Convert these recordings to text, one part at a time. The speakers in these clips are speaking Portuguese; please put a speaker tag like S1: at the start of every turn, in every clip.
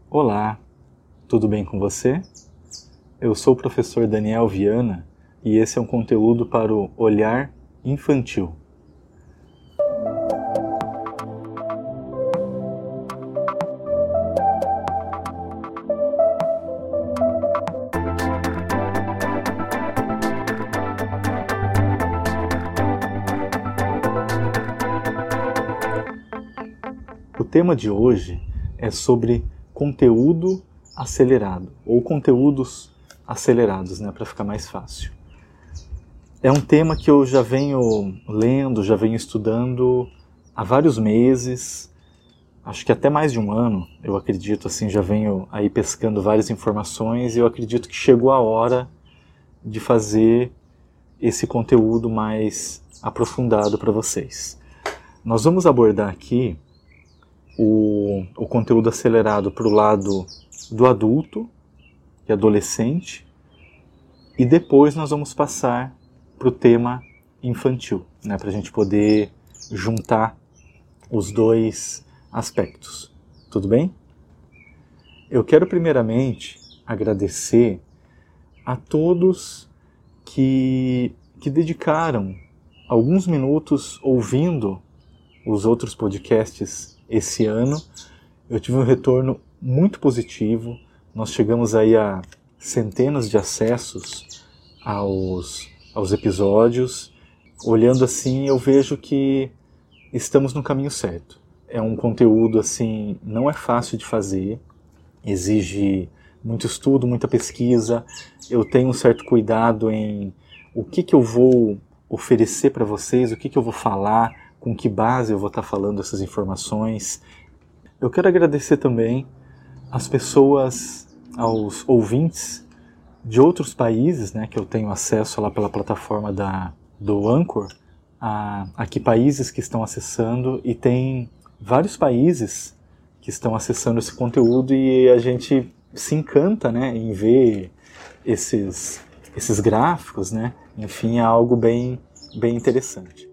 S1: Olá, tudo bem com você? Eu sou o professor Daniel Viana e esse é um conteúdo para o olhar infantil. O tema de hoje é sobre conteúdo acelerado, ou conteúdos acelerados, para ficar mais fácil. É um tema que eu já venho lendo, já venho estudando há vários meses, acho que até mais de um ano, eu acredito, já venho aí pescando várias informações e eu acredito que chegou a hora de fazer esse conteúdo mais aprofundado para vocês. Nós vamos abordar aqui o conteúdo acelerado para o lado do adulto e adolescente e depois nós vamos passar para o tema infantil, para a gente poder juntar os dois aspectos. Tudo bem? Eu quero primeiramente agradecer a todos que dedicaram alguns minutos ouvindo os outros podcasts esse ano. Eu tive um retorno muito positivo, nós chegamos aí a centenas de acessos aos episódios. Olhando assim, eu vejo que estamos no caminho certo. É um conteúdo não é fácil de fazer, exige muito estudo, muita pesquisa. Eu tenho um certo cuidado em o que eu vou oferecer para vocês, o que eu vou falar, com que base eu vou estar falando essas informações. Eu quero agradecer também às pessoas, aos ouvintes de outros países, que eu tenho acesso lá pela plataforma do Anchor, a que países que estão acessando, e tem vários países que estão acessando esse conteúdo e a gente se encanta em ver esses gráficos, enfim, é algo bem interessante.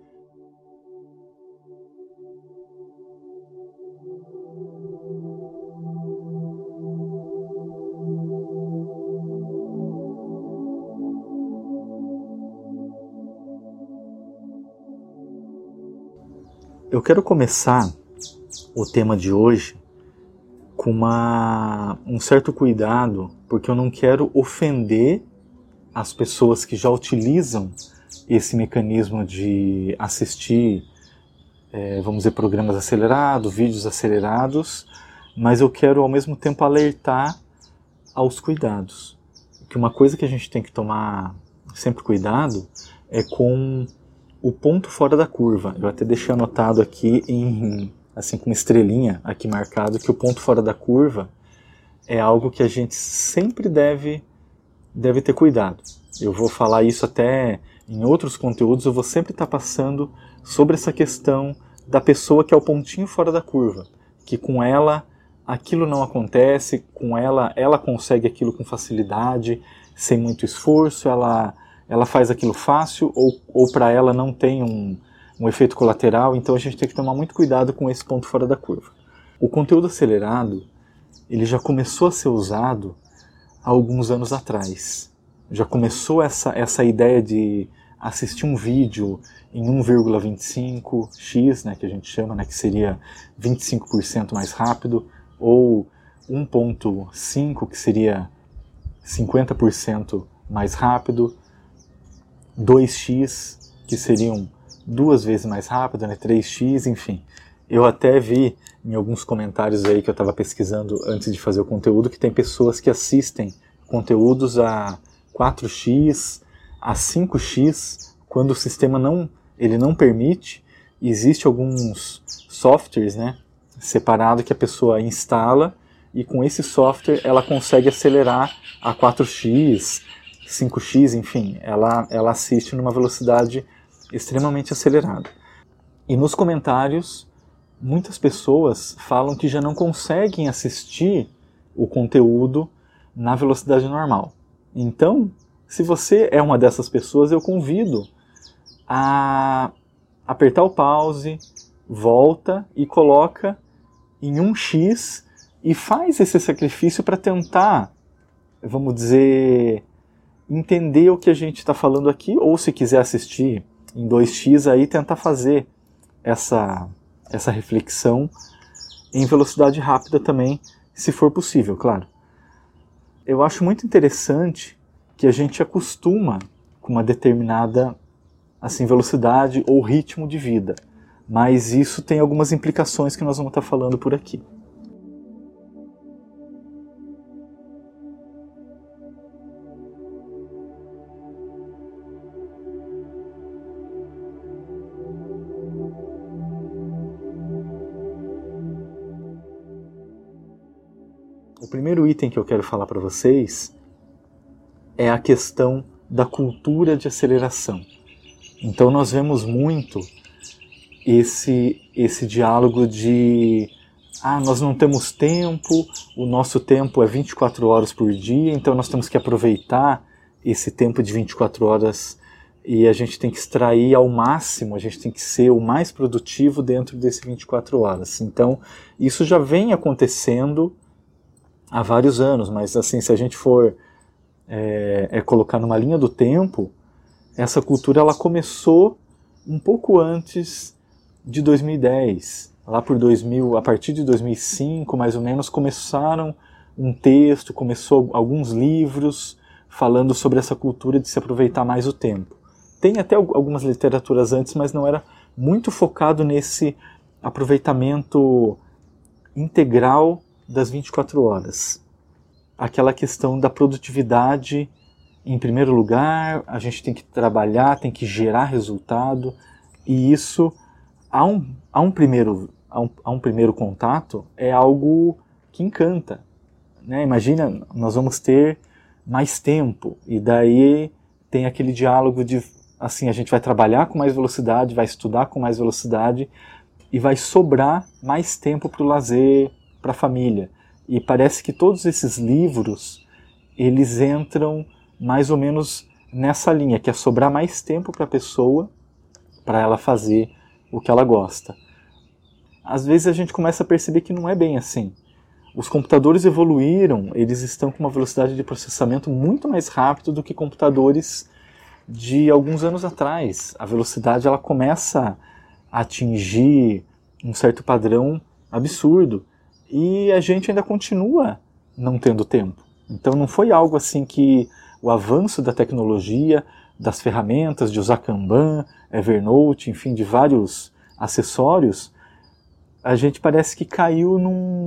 S1: Eu quero começar o tema de hoje com um certo cuidado, porque eu não quero ofender as pessoas que já utilizam esse mecanismo de assistir, vamos dizer, programas acelerados, vídeos acelerados, mas eu quero ao mesmo tempo alertar aos cuidados. Que uma coisa que a gente tem que tomar sempre cuidado é com o ponto fora da curva. Eu até deixei anotado aqui com estrelinha aqui marcado que o ponto fora da curva é algo que a gente sempre deve ter cuidado. Eu vou falar isso até em outros conteúdos, eu vou sempre estar passando sobre essa questão da pessoa que é o pontinho fora da curva, que com ela aquilo não acontece, com ela consegue aquilo com facilidade, sem muito esforço, ela faz aquilo fácil, ou para ela não tem um efeito colateral. Então a gente tem que tomar muito cuidado com esse ponto fora da curva. O conteúdo acelerado, ele já começou a ser usado há alguns anos atrás. Já começou essa ideia de assistir um vídeo em 1,25x, que a gente chama, que seria 25% mais rápido, ou 1,5, que seria 50% mais rápido, 2x, que seriam 2 vezes mais rápido, 3x, enfim. Eu até vi em alguns comentários aí que eu estava pesquisando antes de fazer o conteúdo, que tem pessoas que assistem conteúdos a 4x, a 5x, quando o sistema não permite. Existe alguns softwares, separado que a pessoa instala, e com esse software ela consegue acelerar a 4x, 5x, enfim, ela assiste numa velocidade extremamente acelerada. E nos comentários, muitas pessoas falam que já não conseguem assistir o conteúdo na velocidade normal. Então, se você é uma dessas pessoas, eu convido a apertar o pause, volta e coloca em 1x e faz esse sacrifício para tentar, vamos dizer, entender o que a gente está falando aqui, ou se quiser assistir em 2x aí, tentar fazer essa reflexão em velocidade rápida também, se for possível, claro. Eu acho muito interessante que a gente acostuma com uma determinada assim, velocidade ou ritmo de vida, mas isso tem algumas implicações que nós vamos estar falando por aqui. O primeiro item que eu quero falar para vocês é a questão da cultura de aceleração. Então nós vemos muito esse diálogo de nós não temos tempo, o nosso tempo é 24 horas por dia, então nós temos que aproveitar esse tempo de 24 horas e a gente tem que extrair ao máximo, a gente tem que ser o mais produtivo dentro desse 24 horas. Então isso já vem acontecendo há vários anos, mas assim, se a gente for colocar numa linha do tempo, essa cultura ela começou um pouco antes de 2010. Lá por 2000, a partir de 2005, mais ou menos, começaram um texto, começou alguns livros falando sobre essa cultura de se aproveitar mais o tempo. Tem até algumas literaturas antes, mas não era muito focado nesse aproveitamento integral das 24 horas. Aquela questão da produtividade em primeiro lugar, a gente tem que trabalhar, tem que gerar resultado, e isso, a um primeiro contato, é algo que encanta. Né? Imagina, nós vamos ter mais tempo, e daí tem aquele diálogo de, assim, a gente vai trabalhar com mais velocidade, vai estudar com mais velocidade, e vai sobrar mais tempo para o lazer, para a família. E parece que todos esses livros, eles entram mais ou menos nessa linha, que é sobrar mais tempo para a pessoa, para ela fazer o que ela gosta. Às vezes a gente começa a perceber que não é bem assim. Os computadores evoluíram, eles estão com uma velocidade de processamento muito mais rápido do que computadores de alguns anos atrás. A velocidade ela começa a atingir um certo padrão absurdo. E a gente ainda continua não tendo tempo. Então não foi algo assim que o avanço da tecnologia, das ferramentas, de usar Kanban, Evernote, enfim, de vários acessórios, a gente parece que caiu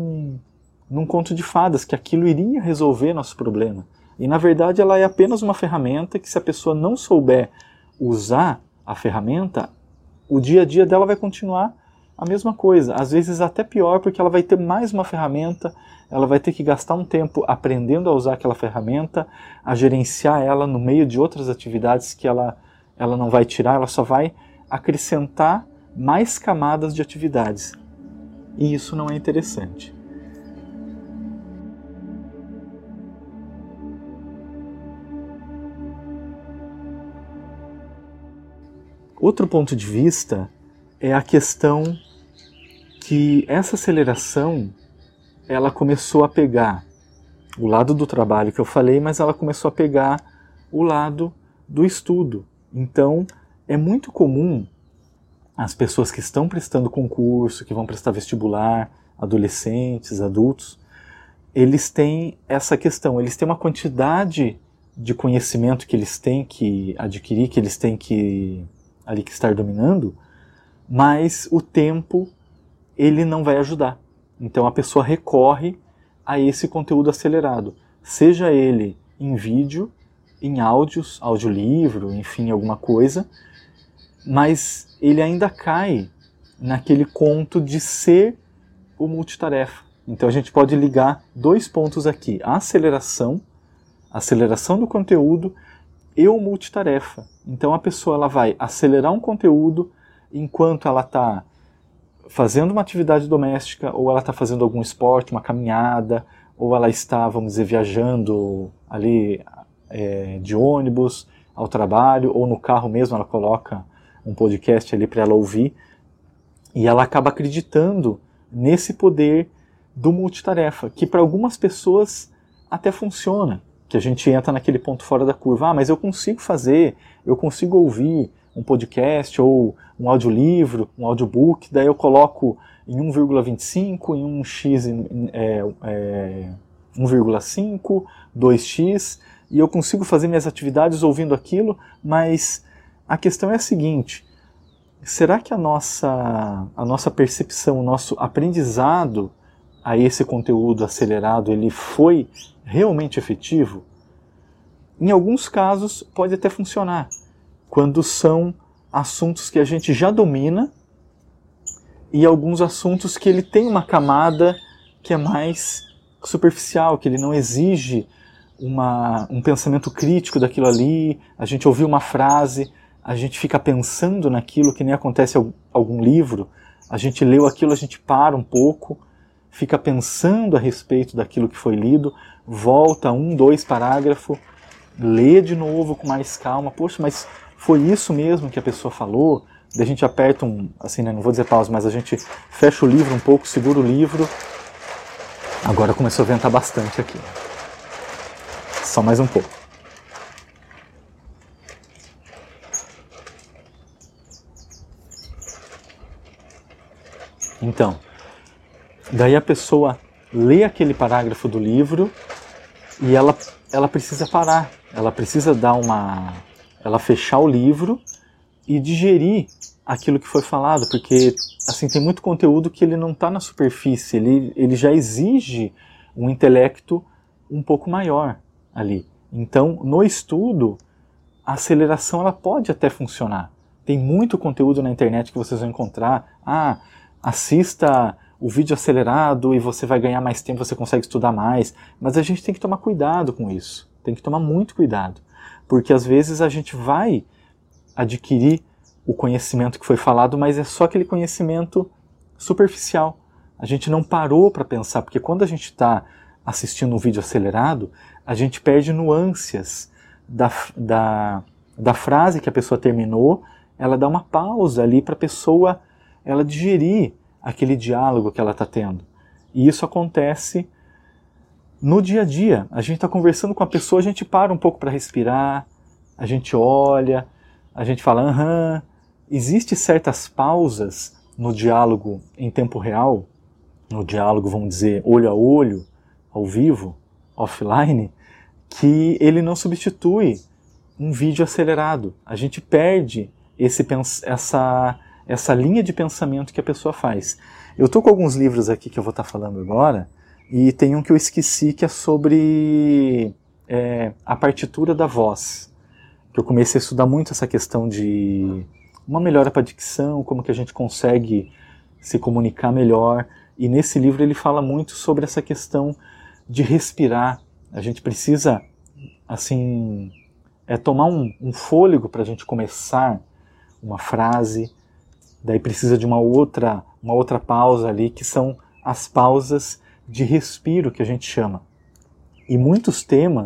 S1: num conto de fadas, que aquilo iria resolver nosso problema. E na verdade ela é apenas uma ferramenta que, se a pessoa não souber usar a ferramenta, o dia a dia dela vai continuar a mesma coisa, às vezes até pior, porque ela vai ter mais uma ferramenta, ela vai ter que gastar um tempo aprendendo a usar aquela ferramenta, a gerenciar ela no meio de outras atividades que ela não vai tirar, ela só vai acrescentar mais camadas de atividades. E isso não é interessante. Outro ponto de vista é a questão que essa aceleração ela começou a pegar o lado do trabalho que eu falei, mas ela começou a pegar o lado do estudo. Então, é muito comum as pessoas que estão prestando concurso, que vão prestar vestibular, adolescentes, adultos, eles têm essa questão, eles têm uma quantidade de conhecimento que eles têm que adquirir, que eles têm que estar dominando, mas o tempo ele não vai ajudar. Então a pessoa recorre a esse conteúdo acelerado, seja ele em vídeo, em áudios, audiolivro, enfim, alguma coisa, mas ele ainda cai naquele conto de ser o multitarefa. Então a gente pode ligar dois pontos aqui, a aceleração do conteúdo e o multitarefa. Então a pessoa ela vai acelerar um conteúdo enquanto ela está fazendo uma atividade doméstica, ou ela está fazendo algum esporte, uma caminhada, ou ela está, vamos dizer, viajando ali de ônibus ao trabalho, ou no carro mesmo, ela coloca um podcast ali para ela ouvir, e ela acaba acreditando nesse poder do multitarefa, que para algumas pessoas até funciona, que a gente entra naquele ponto fora da curva. Mas eu consigo fazer, eu consigo ouvir um podcast ou um audiolivro, um audiobook, daí eu coloco em 1,25, em 1,5, 2x, e eu consigo fazer minhas atividades ouvindo aquilo, mas a questão é a seguinte: será que a nossa percepção, o nosso aprendizado a esse conteúdo acelerado, ele foi realmente efetivo? Em alguns casos pode até funcionar, quando são assuntos que a gente já domina e alguns assuntos que ele tem uma camada que é mais superficial, que ele não exige um pensamento crítico daquilo ali. A gente ouviu uma frase, a gente fica pensando naquilo, que nem acontece em algum livro. A gente leu aquilo, a gente para um pouco, fica pensando a respeito daquilo que foi lido, volta 1, 2 parágrafos, lê de novo com mais calma. Poxa, mas foi isso mesmo que a pessoa falou? Daí a gente aperta assim, né, não vou dizer pausa, mas a gente fecha o livro um pouco, segura o livro. Agora começou a ventar bastante aqui. Só mais um pouco. Então, daí a pessoa lê aquele parágrafo do livro e ela precisa parar, ela precisa ela fechar o livro e digerir aquilo que foi falado, porque assim, tem muito conteúdo que ele não está na superfície, ele já exige um intelecto um pouco maior ali. Então, no estudo, a aceleração ela pode até funcionar. Tem muito conteúdo na internet que vocês vão encontrar. Assista o vídeo acelerado e você vai ganhar mais tempo, você consegue estudar mais. Mas a gente tem que tomar cuidado com isso. Tem que tomar muito cuidado. Porque às vezes a gente vai adquirir o conhecimento que foi falado, mas é só aquele conhecimento superficial. A gente não parou para pensar, porque quando a gente está assistindo um vídeo acelerado, a gente perde nuances da frase que a pessoa terminou, ela dá uma pausa ali para a pessoa ela digerir aquele diálogo que ela está tendo. E isso acontece no dia a dia. A gente está conversando com a pessoa, a gente para um pouco para respirar, a gente olha, a gente fala, aham. Existem certas pausas no diálogo em tempo real, no diálogo, vamos dizer, olho a olho, ao vivo, offline, que ele não substitui um vídeo acelerado. A gente perde essa linha de pensamento que a pessoa faz. Eu estou com alguns livros aqui que eu vou estar falando agora, e tem um que eu esqueci, que é sobre a partitura da voz. Que eu comecei a estudar muito essa questão de uma melhora para a dicção, como que a gente consegue se comunicar melhor. E nesse livro ele fala muito sobre essa questão de respirar. A gente precisa, assim, tomar um fôlego para a gente começar uma frase. Daí precisa de uma outra pausa ali, que são as pausas de respiro, que a gente chama. E muitos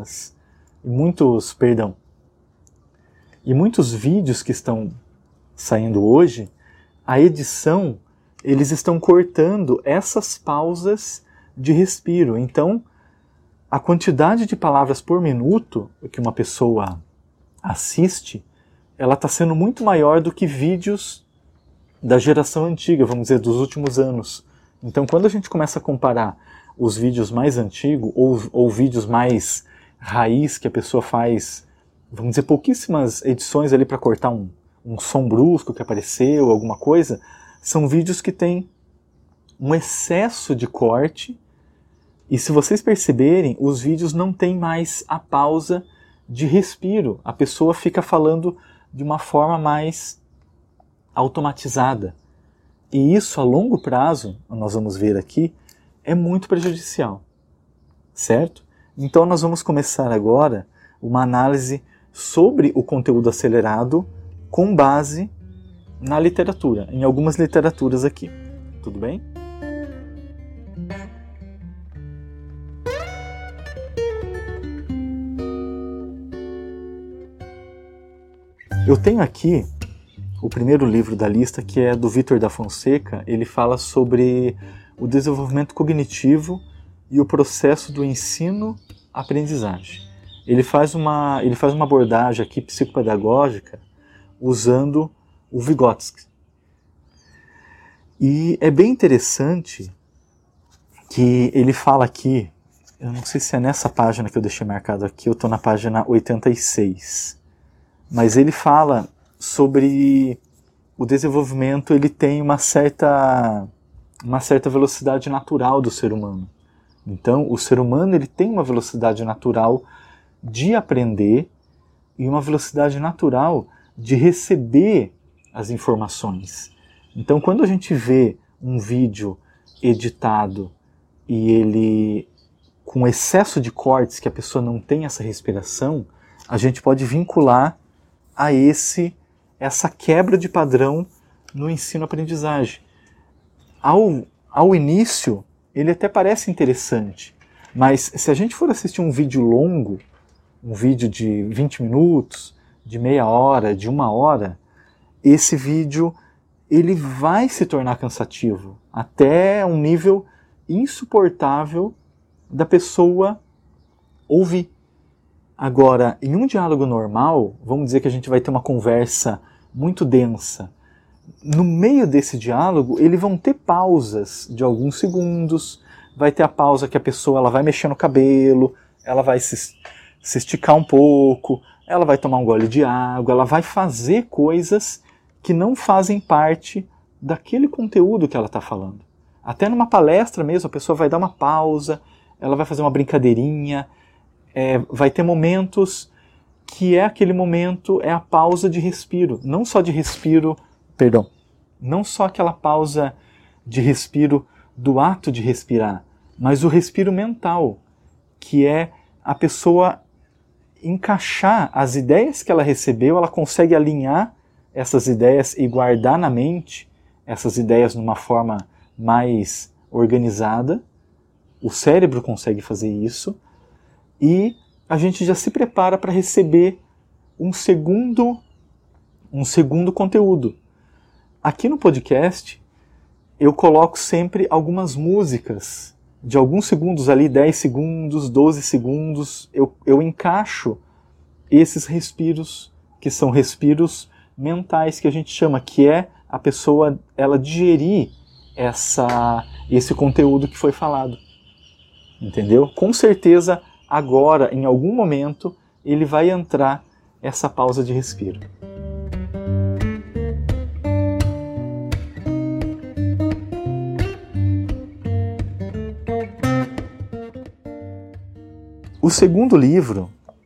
S1: vídeos que estão saindo hoje, a edição, eles estão cortando essas pausas de respiro. Então, a quantidade de palavras por minuto que uma pessoa assiste, ela está sendo muito maior do que vídeos da geração antiga, vamos dizer, dos últimos anos. Então, quando a gente começa a comparar os vídeos mais antigos ou vídeos mais raiz, que a pessoa faz, vamos dizer, pouquíssimas edições ali para cortar um som brusco que apareceu, alguma coisa, são vídeos que têm um excesso de corte, e se vocês perceberem, os vídeos não têm mais a pausa de respiro. A pessoa fica falando de uma forma mais automatizada. E isso, a longo prazo, nós vamos ver aqui, é muito prejudicial. Certo? Então nós vamos começar agora uma análise sobre o conteúdo acelerado com base na literatura, em algumas literaturas aqui. Tudo bem? Eu tenho aqui o primeiro livro da lista, que é do Vítor da Fonseca. Ele fala sobre o desenvolvimento cognitivo e o processo do ensino-aprendizagem. Ele faz uma abordagem aqui psicopedagógica usando o Vygotsky. E é bem interessante que ele fala aqui, eu não sei se é nessa página que eu deixei marcado aqui, eu estou na página 86, mas ele fala sobre o desenvolvimento, ele tem uma certa velocidade natural do ser humano. Então, o ser humano ele tem uma velocidade natural de aprender e uma velocidade natural de receber as informações. Então, quando a gente vê um vídeo editado e ele com excesso de cortes, que a pessoa não tem essa respiração, a gente pode vincular a essa quebra de padrão no ensino-aprendizagem. Ao início, ele até parece interessante, mas se a gente for assistir um vídeo longo, um vídeo de 20 minutos, de meia hora, de 1 hora, esse vídeo ele vai se tornar cansativo, até um nível insuportável da pessoa ouvir. Agora, em um diálogo normal, vamos dizer que a gente vai ter uma conversa muito densa. No meio desse diálogo, eles vão ter pausas de alguns segundos, vai ter a pausa que a pessoa ela vai mexer no cabelo, ela vai se esticar um pouco, ela vai tomar um gole de água, ela vai fazer coisas que não fazem parte daquele conteúdo que ela está falando. Até numa palestra mesmo, a pessoa vai dar uma pausa, ela vai fazer uma brincadeirinha, vai ter momentos que aquele momento é a pausa de respiro. Não só de respiro, não só aquela pausa de respiro do ato de respirar, mas o respiro mental, que é a pessoa encaixar as ideias que ela recebeu, ela consegue alinhar essas ideias e guardar na mente essas ideias numa forma mais organizada. O cérebro consegue fazer isso e a gente já se prepara para receber um segundo conteúdo. Aqui no podcast eu coloco sempre algumas músicas de alguns segundos ali, 10 segundos, 12 segundos, eu encaixo esses respiros, que são respiros mentais que a gente chama, que é a pessoa ela digerir esse conteúdo que foi falado. Entendeu? Com certeza, agora, em algum momento, ele vai entrar essa pausa de respiro. O segundo livro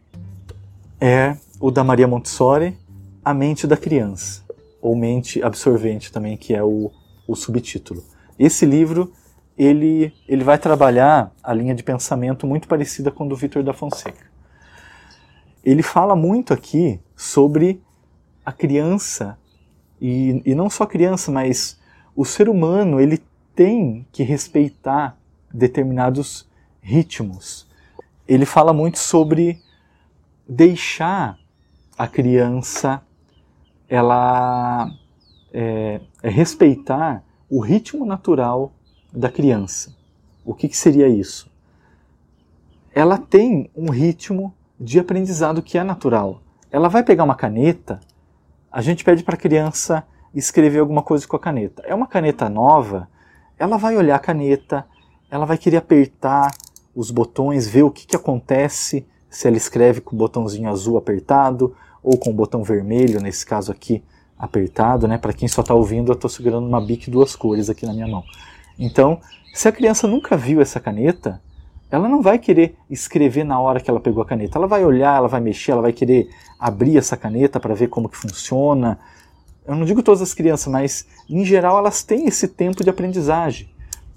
S1: é o da Maria Montessori, A Mente da Criança, ou Mente Absorvente também, que é o subtítulo. Esse livro ele vai trabalhar a linha de pensamento muito parecida com a do Vítor da Fonseca. Ele fala muito aqui sobre a criança, e não só a criança, mas o ser humano ele tem que respeitar determinados ritmos. Ele fala muito sobre deixar a criança ela respeitar o ritmo natural da criança. O que seria isso? Ela tem um ritmo de aprendizado que é natural. Ela vai pegar uma caneta, a gente pede para a criança escrever alguma coisa com a caneta. É uma caneta nova, ela vai olhar a caneta, ela vai querer apertar os botões, ver o que acontece se ela escreve com o botãozinho azul apertado ou com o botão vermelho, nesse caso aqui, apertado, né? Para quem só está ouvindo, eu estou segurando uma Bic 2 cores aqui na minha mão. Então, se a criança nunca viu essa caneta, ela não vai querer escrever na hora que ela pegou a caneta. Ela vai olhar, ela vai mexer, ela vai querer abrir essa caneta para ver como que funciona. Eu não digo todas as crianças, mas em geral elas têm esse tempo de aprendizagem.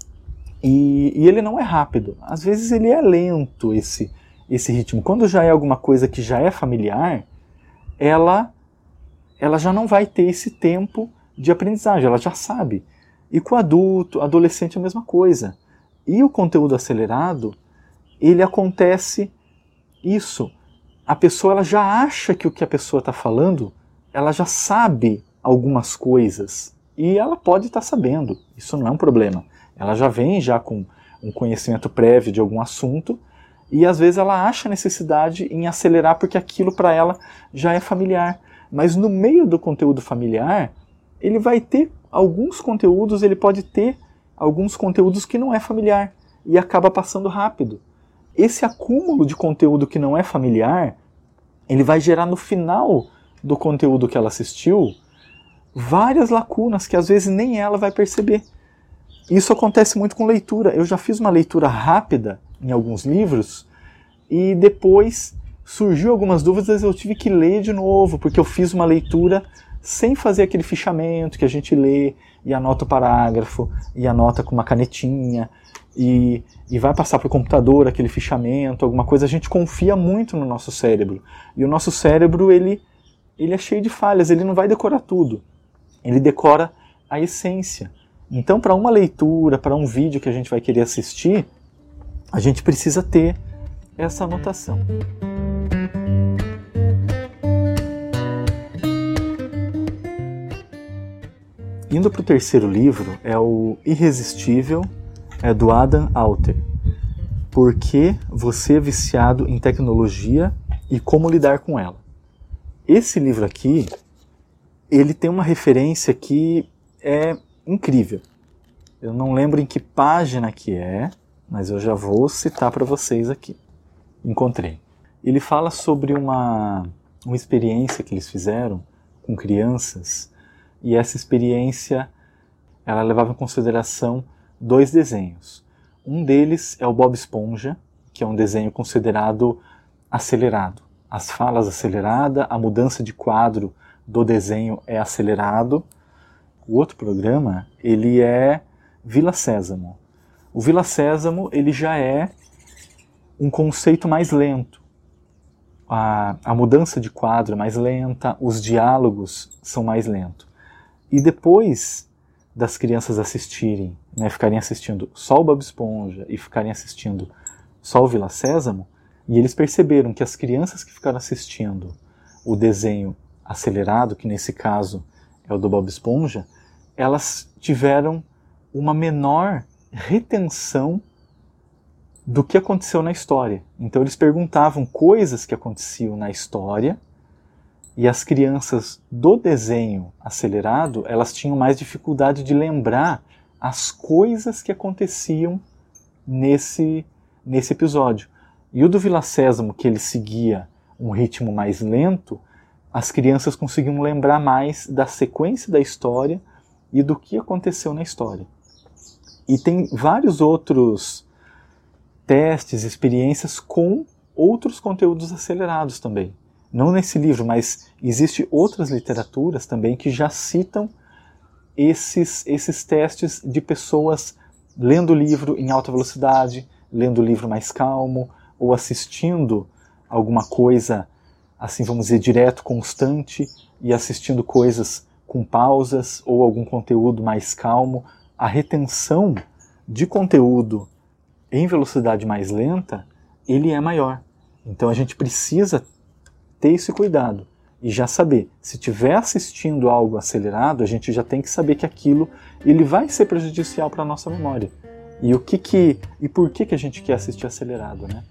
S1: E ele não é rápido. Às vezes ele é lento, esse ritmo. Quando já é alguma coisa que já é familiar, ela já não vai ter esse tempo de aprendizagem, ela já sabe. E com o adolescente é a mesma coisa. E o conteúdo acelerado, ele acontece isso. A pessoa ela já acha que o que a pessoa está falando, ela já sabe algumas coisas. E ela pode estar sabendo, isso não é um problema. Ela já vem já com um conhecimento prévio de algum assunto e às vezes ela acha necessidade em acelerar porque aquilo para ela já é familiar. Mas no meio do conteúdo familiar, ele vai ter alguns conteúdos, ele pode ter alguns conteúdos que não é familiar e acaba passando rápido. Esse acúmulo de conteúdo que não é familiar, ele vai gerar no final do conteúdo que ela assistiu várias lacunas que às vezes nem ela vai perceber. Isso acontece muito com leitura. Eu já fiz uma leitura rápida em alguns livros e depois surgiu algumas dúvidas, eu tive que ler de novo, porque eu fiz uma leitura sem fazer aquele fichamento que a gente lê e anota o parágrafo, e anota com uma canetinha, e vai passar para o computador aquele fichamento, alguma coisa. A gente confia muito no nosso cérebro. E o nosso cérebro, ele é cheio de falhas, ele não vai decorar tudo. Ele decora a essência. Então, para uma leitura, para um vídeo que a gente vai querer assistir, a gente precisa ter essa anotação. Indo para o terceiro livro, é o Irresistível, é do Adam Alter. Por que você é viciado em tecnologia e como lidar com ela? Esse livro aqui, ele tem uma referência que é incrível. Eu não lembro em que página que é, mas eu já vou citar para vocês aqui. Encontrei. Ele fala sobre uma experiência que eles fizeram com crianças, e essa experiência ela levava em consideração 2 desenhos. Um deles é o Bob Esponja, que é um desenho considerado acelerado. As falas aceleradas, a mudança de quadro do desenho é acelerado. O outro programa, ele é Vila Sésamo. O Vila Sésamo, ele já é um conceito mais lento. A mudança de quadro é mais lenta, os diálogos são mais lentos. E depois das crianças assistirem, ficarem assistindo só o Bob Esponja e ficarem assistindo só o Vila Sésamo, e eles perceberam que as crianças que ficaram assistindo o desenho acelerado, que nesse caso é o do Bob Esponja, elas tiveram uma menor retenção do que aconteceu na história. Então eles perguntavam coisas que aconteciam na história, e as crianças do desenho acelerado, elas tinham mais dificuldade de lembrar as coisas que aconteciam nesse episódio. E o do Vila Sésamo, que ele seguia um ritmo mais lento, as crianças conseguiam lembrar mais da sequência da história e do que aconteceu na história. E tem vários outros testes, experiências com outros conteúdos acelerados também. Não nesse livro, mas existem outras literaturas também que já citam esses testes de pessoas lendo o livro em alta velocidade, lendo o livro mais calmo, ou assistindo alguma coisa, assim vamos dizer, direto, constante, e assistindo coisas com pausas, ou algum conteúdo mais calmo. A retenção de conteúdo em velocidade mais lenta, ele é maior. Então a gente precisa ter esse cuidado e já saber, se estiver assistindo algo acelerado, a gente já tem que saber que aquilo ele vai ser prejudicial para a nossa memória. E por que a gente quer assistir acelerado, né?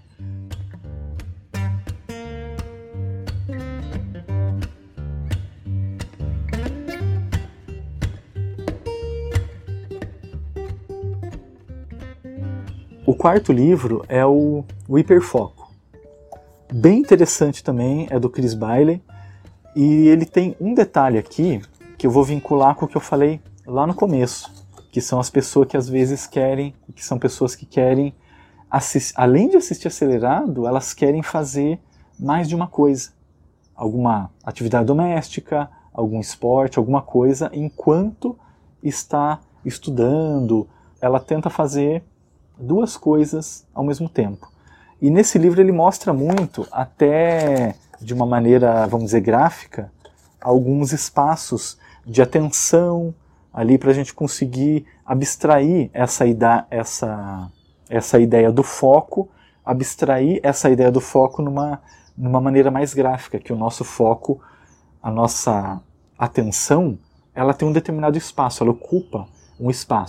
S1: O quarto livro é o Hiperfoco. Bem interessante também, é do Chris Bailey, e ele tem um detalhe aqui que eu vou vincular com o que eu falei lá no começo, que são as pessoas que às vezes querem, que são pessoas que querem, além de assistir acelerado, elas querem fazer mais de uma coisa, alguma atividade doméstica, algum esporte, alguma coisa, enquanto está estudando, ela tenta fazer 2 coisas ao mesmo tempo. E nesse livro ele mostra muito, até de uma maneira, vamos dizer, gráfica, alguns espaços de atenção ali para a gente conseguir abstrair essa ideia do foco, abstrair essa ideia do foco numa maneira mais gráfica, que o nosso foco, a nossa atenção, ela tem um determinado espaço, ela ocupa um espaço.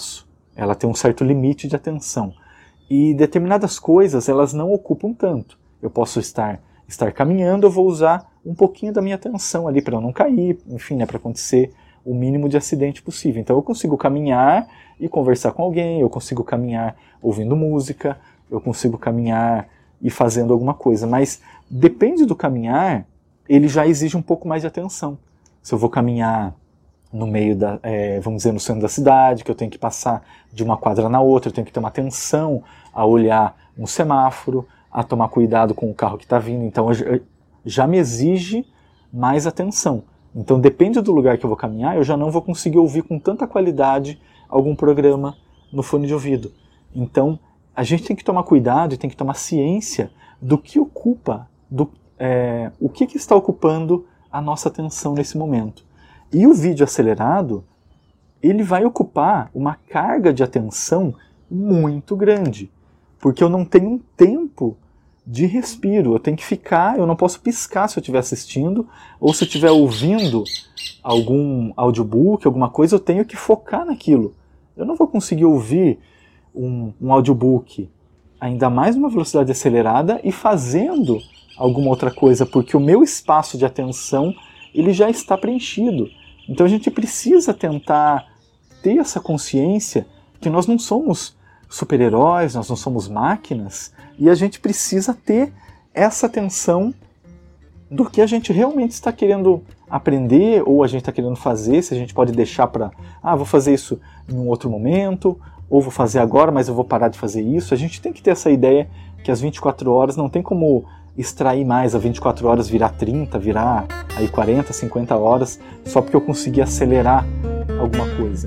S1: ela tem um certo limite de atenção. E determinadas coisas, elas não ocupam tanto. Eu posso estar caminhando, eu vou usar um pouquinho da minha atenção ali para eu não cair, enfim, né, para acontecer o mínimo de acidente possível. Então eu consigo caminhar e conversar com alguém, eu consigo caminhar ouvindo música, eu consigo caminhar e fazendo alguma coisa. Mas depende do caminhar, ele já exige um pouco mais de atenção. Se eu vou caminhar no meio vamos dizer, no centro da cidade, que eu tenho que passar de uma quadra na outra, eu tenho que ter uma atenção a olhar um semáforo, a tomar cuidado com o carro que está vindo, então já me exige mais atenção. Então depende do lugar que eu vou caminhar, eu já não vou conseguir ouvir com tanta qualidade algum programa no fone de ouvido. Então a gente tem que tomar cuidado e tem que tomar ciência do que ocupa, o que está ocupando a nossa atenção nesse momento. E o vídeo acelerado, ele vai ocupar uma carga de atenção muito grande, porque eu não tenho um tempo de respiro, eu tenho que ficar, eu não posso piscar se eu estiver assistindo, ou se eu estiver ouvindo algum audiobook, alguma coisa, eu tenho que focar naquilo. Eu não vou conseguir ouvir um audiobook, ainda mais numa velocidade acelerada, e fazendo alguma outra coisa, porque o meu espaço de atenção ele já está preenchido. Então a gente precisa tentar ter essa consciência que nós não somos super-heróis, nós não somos máquinas, e a gente precisa ter essa atenção do que a gente realmente está querendo aprender, ou a gente está querendo fazer, se a gente pode deixar para, vou fazer isso em um outro momento, ou vou fazer agora, mas eu vou parar de fazer isso. A gente tem que ter essa ideia que as 24 horas não tem como extrair mais, a 24 horas virar 30, virar aí 40, 50 horas, só porque eu consegui acelerar alguma coisa.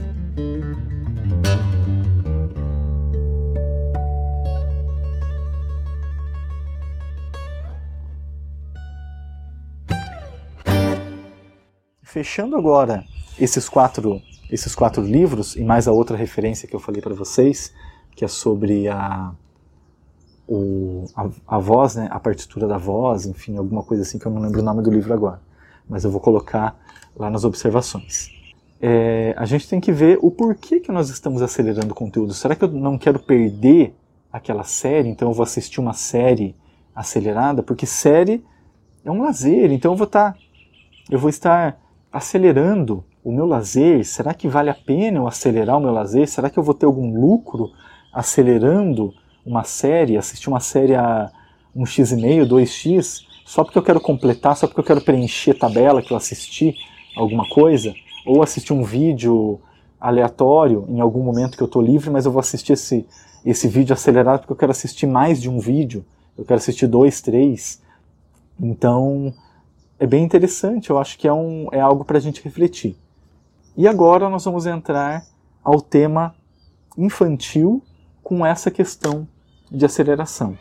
S1: Fechando agora esses quatro livros, e mais a outra referência que eu falei para vocês, que é sobre a voz, né, a partitura da voz, enfim, alguma coisa assim que eu não lembro o nome do livro agora, mas eu vou colocar lá nas observações. A gente tem que ver o porquê que nós estamos acelerando o conteúdo. Será que eu não quero perder aquela série, então eu vou assistir uma série acelerada? Porque série é um lazer, então eu vou estar acelerando o meu lazer. Será que vale a pena eu acelerar o meu lazer? Será que eu vou ter algum lucro acelerando uma série, assistir uma série a 1x, 2x, só porque eu quero completar, só porque eu quero preencher tabela que eu assisti alguma coisa, ou assistir um vídeo aleatório em algum momento que eu estou livre, mas eu vou assistir esse vídeo acelerado porque eu quero assistir mais de um vídeo, eu quero assistir 2, 3. Então é bem interessante, eu acho que é algo para a gente refletir. E agora nós vamos entrar ao tema infantil com essa questão de aceleração.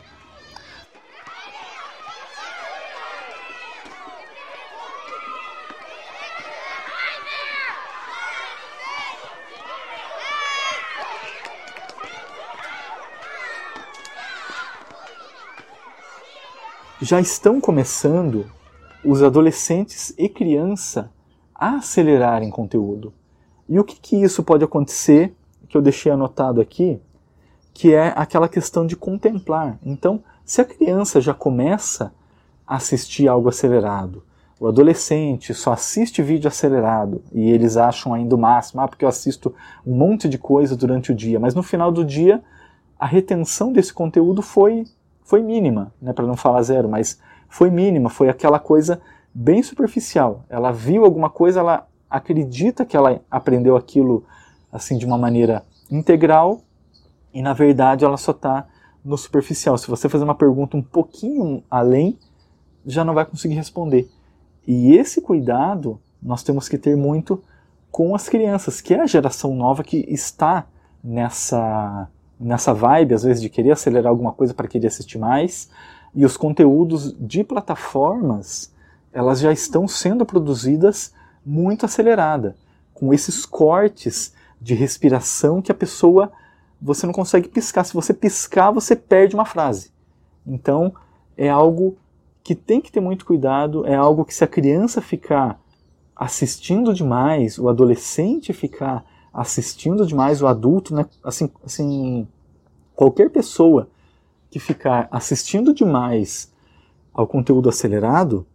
S1: Já estão começando os adolescentes e criança a acelerarem conteúdo. E o que isso pode acontecer, que eu deixei anotado aqui, que é aquela questão de contemplar. Então, se a criança já começa a assistir algo acelerado, o adolescente só assiste vídeo acelerado, e eles acham ainda o máximo, porque eu assisto um monte de coisa durante o dia, mas no final do dia, a retenção desse conteúdo foi mínima, né, para não falar zero, mas foi mínima, foi aquela coisa bem superficial. Ela viu alguma coisa, ela acredita que ela aprendeu aquilo assim de uma maneira integral, e na verdade ela só está no superficial. Se você fazer uma pergunta um pouquinho além, já não vai conseguir responder. E esse cuidado nós temos que ter muito com as crianças, que é a geração nova que está nessa vibe, às vezes, de querer acelerar alguma coisa para querer assistir mais. E os conteúdos de plataformas, elas já estão sendo produzidas muito acelerada, com esses cortes de respiração que a pessoa, você não consegue piscar. Se você piscar, você perde uma frase. Então, é algo que tem que ter muito cuidado, é algo que se a criança ficar assistindo demais, o adolescente ficar assistindo demais, o adulto, né? Assim, qualquer pessoa que ficar assistindo demais ao conteúdo acelerado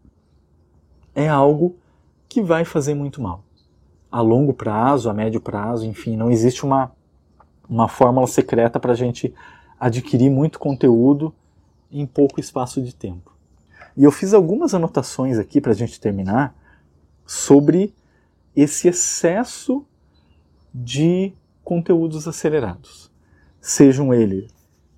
S1: é algo que vai fazer muito mal. A longo prazo, a médio prazo, enfim, não existe uma fórmula secreta para a gente adquirir muito conteúdo em pouco espaço de tempo. E eu fiz algumas anotações aqui para a gente terminar sobre esse excesso de conteúdos acelerados. Sejam eles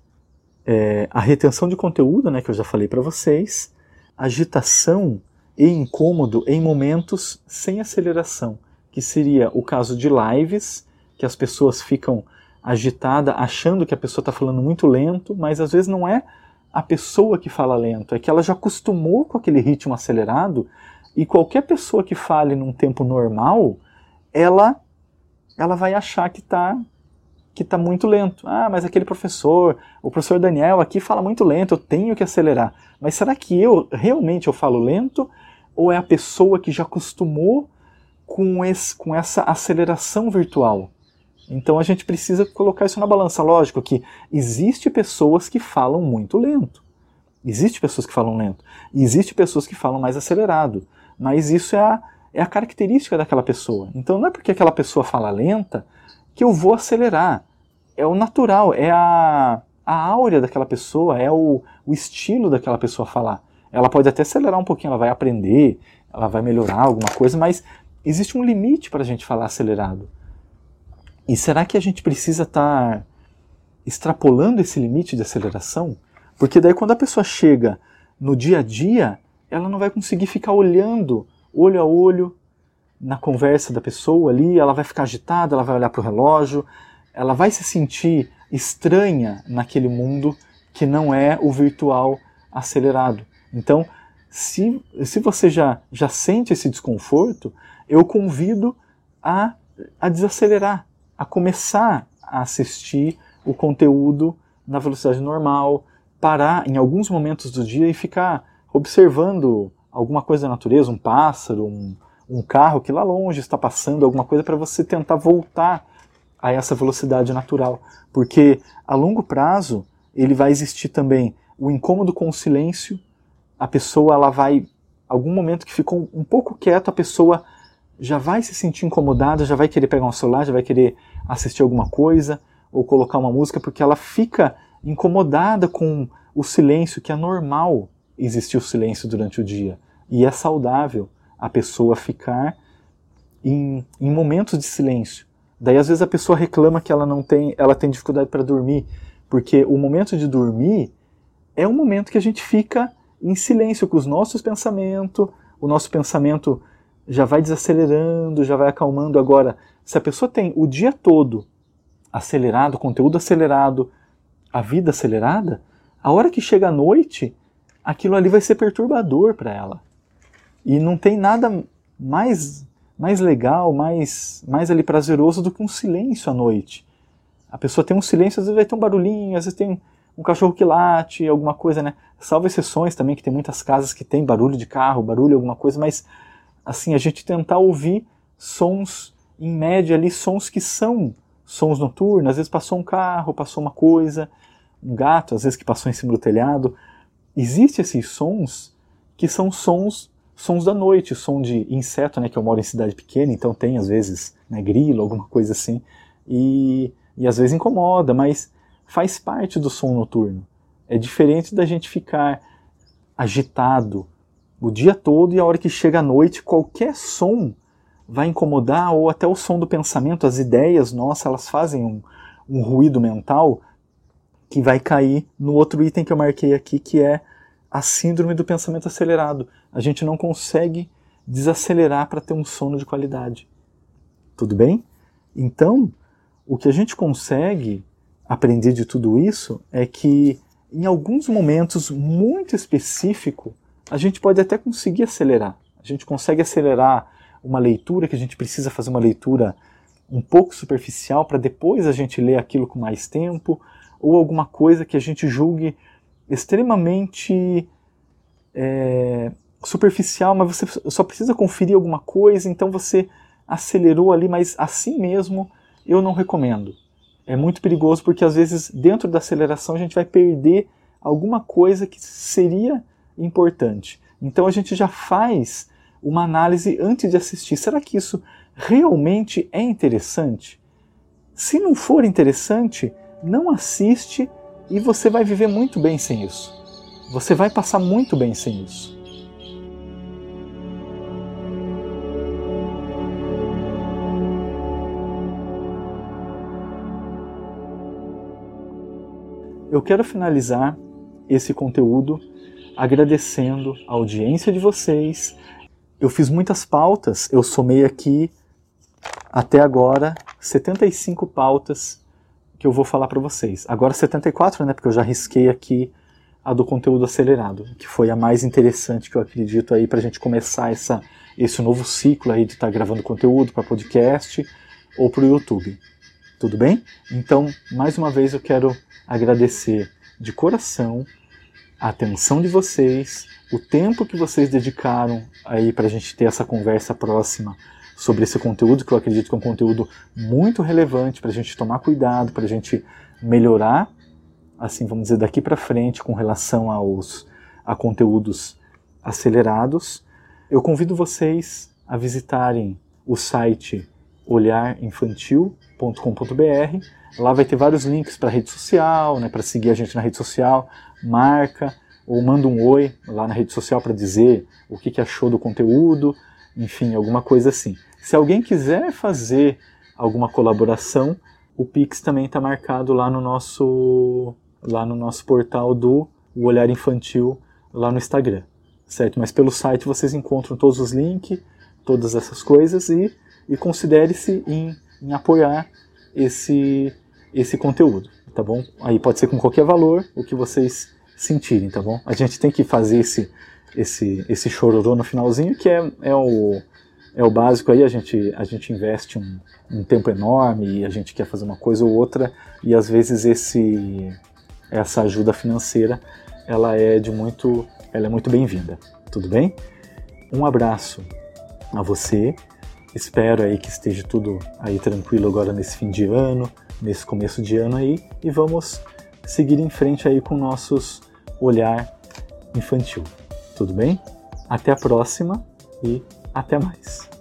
S1: a retenção de conteúdo, né, que eu já falei para vocês, agitação e incômodo em momentos sem aceleração, que seria o caso de lives, que as pessoas ficam agitadas, achando que a pessoa está falando muito lento, mas às vezes não é a pessoa que fala lento, é que ela já acostumou com aquele ritmo acelerado, e qualquer pessoa que fale num tempo normal, ela vai achar que está muito lento. Ah, mas aquele professor, o professor Daniel aqui fala muito lento, eu tenho que acelerar. Mas será que eu realmente falo lento? Ou é a pessoa que já acostumou com essa aceleração virtual? Então a gente precisa colocar isso na balança. Lógico que existe pessoas que falam muito lento. Existe pessoas que falam lento. E existe pessoas que falam mais acelerado. Mas isso é a característica daquela pessoa. Então não é porque aquela pessoa fala lenta que eu vou acelerar. É o natural, é a áurea daquela pessoa, é o estilo daquela pessoa falar. Ela pode até acelerar um pouquinho, ela vai aprender, ela vai melhorar alguma coisa, mas existe um limite para a gente falar acelerado. E será que a gente precisa estar extrapolando esse limite de aceleração? Porque daí quando a pessoa chega no dia a dia, ela não vai conseguir ficar olhando olho a olho na conversa da pessoa ali, ela vai ficar agitada, ela vai olhar para o relógio, ela vai se sentir estranha naquele mundo que não é o virtual acelerado. Então, se você já sente esse desconforto, eu convido a desacelerar, a começar a assistir o conteúdo na velocidade normal, parar em alguns momentos do dia e ficar observando alguma coisa da natureza, um pássaro, um carro que lá longe está passando, alguma coisa para você tentar voltar a essa velocidade natural. Porque a longo prazo ele vai existir também o incômodo com o silêncio, a pessoa ela vai, algum momento que ficou um pouco quieto, a pessoa já vai se sentir incomodada, já vai querer pegar um celular, já vai querer assistir alguma coisa ou colocar uma música, porque ela fica incomodada com o silêncio, que é normal existir o silêncio durante o dia. E é saudável a pessoa ficar em momentos de silêncio. Daí às vezes a pessoa reclama que ela tem dificuldade para dormir, porque o momento de dormir é um momento que a gente fica em silêncio com os nossos pensamentos, o nosso pensamento já vai desacelerando, já vai acalmando. Agora, se a pessoa tem o dia todo acelerado, conteúdo acelerado, a vida acelerada, a hora que chega a noite, aquilo ali vai ser perturbador para ela. E não tem nada mais legal, mais ali prazeroso do que um silêncio à noite. A pessoa tem um silêncio, às vezes vai ter um barulhinho, às vezes tem um cachorro que late, alguma coisa, né? Salvo exceções também, que tem muitas casas que tem barulho de carro, barulho alguma coisa, mas assim, a gente tentar ouvir sons, em média ali, sons que são sons noturnos. Às vezes passou um carro, passou uma coisa, um gato, às vezes que passou em cima do telhado. Existem esses sons que são sons da noite, som de inseto, né, que eu moro em cidade pequena, então tem às vezes, né, grilo, alguma coisa assim, e às vezes incomoda, mas faz parte do som noturno. É diferente da gente ficar agitado o dia todo e a hora que chega a noite, qualquer som vai incomodar, ou até o som do pensamento, as ideias nossas, elas fazem um ruído mental que vai cair no outro item que eu marquei aqui, que é a síndrome do pensamento acelerado. A gente não consegue desacelerar para ter um sono de qualidade. Tudo bem? Então, o que a gente consegue aprender de tudo isso é que em alguns momentos muito específicos, a gente pode até conseguir acelerar. A gente consegue acelerar uma leitura, que a gente precisa fazer uma leitura um pouco superficial para depois a gente ler aquilo com mais tempo, ou alguma coisa que a gente julgue extremamente superficial, mas você só precisa conferir alguma coisa, então você acelerou ali, mas assim mesmo eu não recomendo. É muito perigoso porque às vezes dentro da aceleração a gente vai perder alguma coisa que seria importante. Então a gente já faz uma análise antes de assistir. Será que isso realmente é interessante? Se não for interessante, não assiste e você vai viver muito bem sem isso. Você vai passar muito bem sem isso. Eu quero finalizar esse conteúdo agradecendo a audiência de vocês. Eu fiz muitas pautas, eu somei aqui até agora 75 pautas que eu vou falar para vocês. Agora 74, né, porque eu já risquei aqui a do conteúdo acelerado, que foi a mais interessante que eu acredito aí para a gente começar esse novo ciclo aí de estar gravando conteúdo para podcast ou para o YouTube. Tudo bem? Então, mais uma vez eu quero agradecer de coração a atenção de vocês, o tempo que vocês dedicaram aí para a gente ter essa conversa próxima sobre esse conteúdo, que eu acredito que é um conteúdo muito relevante para a gente tomar cuidado, para a gente melhorar, assim, vamos dizer, daqui para frente com relação a conteúdos acelerados. Eu convido vocês a visitarem o site olharinfantil.com.br. Lá vai ter vários links para rede social, né, para seguir a gente na rede social, marca ou manda um oi lá na rede social para dizer o que achou do conteúdo, enfim, alguma coisa assim. Se alguém quiser fazer alguma colaboração, o Pix também está marcado lá no nosso portal do Olhar Infantil, lá no Instagram, certo? Mas pelo site vocês encontram todos os links, todas essas coisas e considere-se em apoiar esse conteúdo, tá bom? Aí pode ser com qualquer valor, o que vocês sentirem, tá bom? A gente tem que fazer esse chororô no finalzinho, que é o básico aí, a gente investe um tempo enorme e a gente quer fazer uma coisa ou outra e às vezes essa ajuda financeira ela é muito bem-vinda, tudo bem? Um abraço a você, espero aí que esteja tudo aí tranquilo agora nesse fim de ano, nesse começo de ano aí, e vamos seguir em frente aí com nossos Olhar Infantil, tudo bem? Até a próxima e até mais!